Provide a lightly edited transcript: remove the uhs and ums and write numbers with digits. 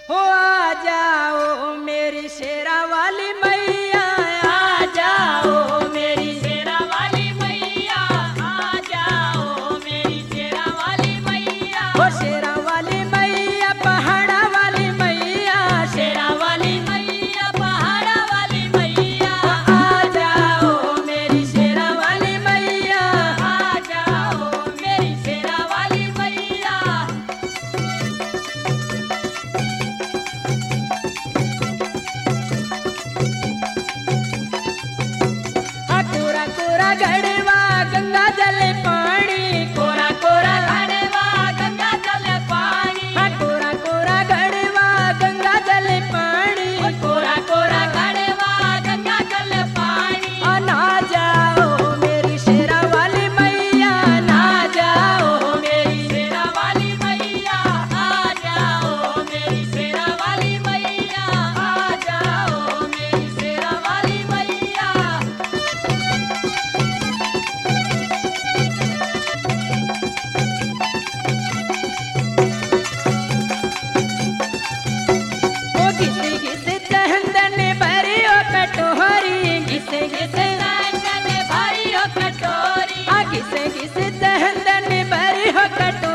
हो आ जाओ मेरी शेरा वाली मैया, आ जाओ मेरी शेरा वाली मैया, आ जाओ मेरी शेरा वाली मैया। हो शेरा वाली मैया, पहाड़ा वाली मैया, शेरा वाली मैया, पहाड़ा वाली मैया। आ जाओ मेरी शेरा वाली मैया। आ जाओ मेरी शेरा वाली मैया। कोरा कोरा गढ़वा गंगा जल पानी, कोरा कोरा घड़वा गंगा जल पानी। कोरा कोरा गढ़वा गंगा जल पानी, कोरा कोरा घड़वा गंगा जल पानी। ना जाओ मेरी शेरा वाली मैया, ना जाओ मेरी शेरा वाली मैया, आ जाओ मेरी शेरा वाली मैया। आ जाओ मेरी शेरा वाली मैया। ओ घिसे घिसे चंदन भरी ओ कटोरी, घिसे घिसे चंदन भरी हो कटोरी। घिसे घिसे चंदन भरी हो कटोरी।